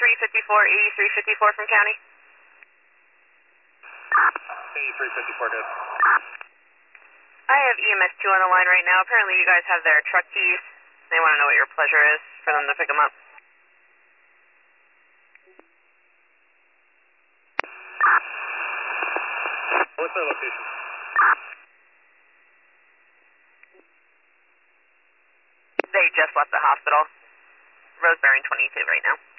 8354 from county. 8354, good. I have EMS 2 on the line right now. Apparently you guys have their truck keys. They want to know what your pleasure is for them to pick them up. What's their location? They just left the hospital. Roseberry and 22 right now.